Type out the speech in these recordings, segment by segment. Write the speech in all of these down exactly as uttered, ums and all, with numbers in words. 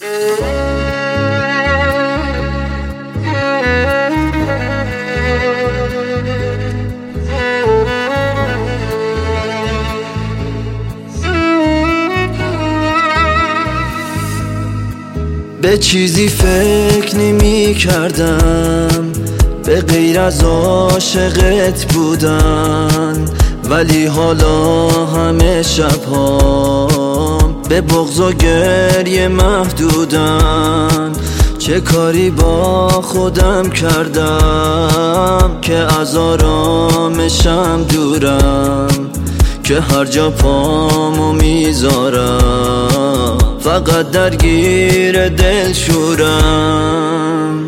به چیزی فکر نمی کردم به غیر از عاشقت بودن، ولی حالا همه شب‌هام به بغض و گریه محدودن. چه کاری با خودم کردم که از آرامشم دورم، که هر جا پامو میذارم فقط درگیر دل شورم.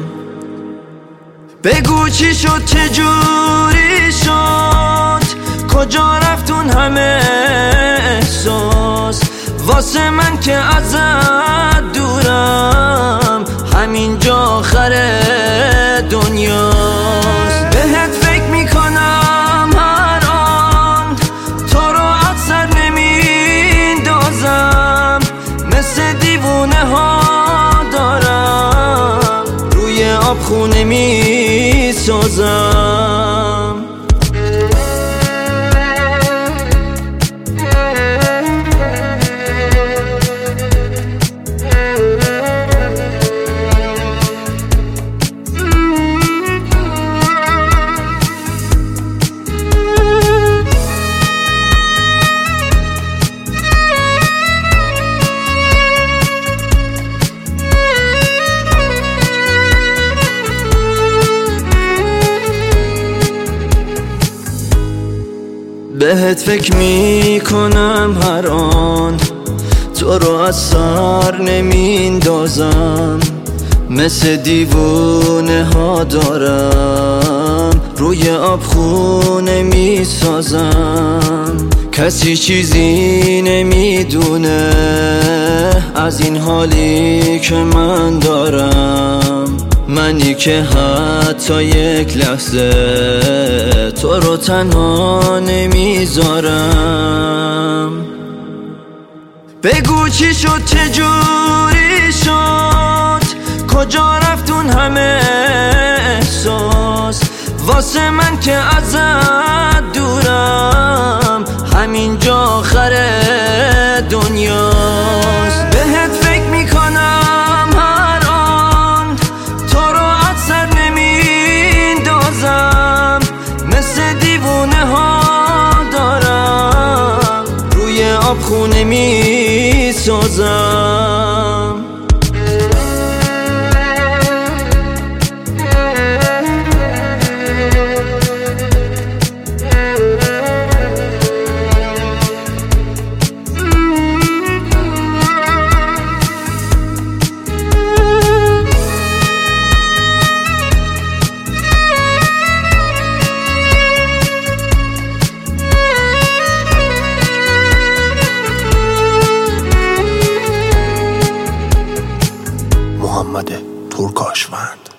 بگو چی شد، چه جوری شد، کجا رفتون همه احساس واسه من که ازت دورم، همینجا آخر دنیاست. بهت فکر میکنم هر آن، تو رو از سر نمیندازم، مثل دیوونه ها دارم روی آب خونه میسازم. بهت فکر میکنم هر آن، تو رو از سر نمیندازم، مثل دیوونه ها دارم روی آب خونه میسازم. کسی چیزی نمیدونه از این حالی که من دارم، منی که حتی یک لحظه تو رو تنها نمیذارم. بگو چی شد، چه جوری شد، کجا رفتون همه احساس واسه من که ازت دورم، همینجا آخر دنیاست. بهت فکر میکنم هر آن، تو رو از سر نمیندازم، مثل دیوونه ها دارم روی آب خونه میسازم. محمد ترکاشوند.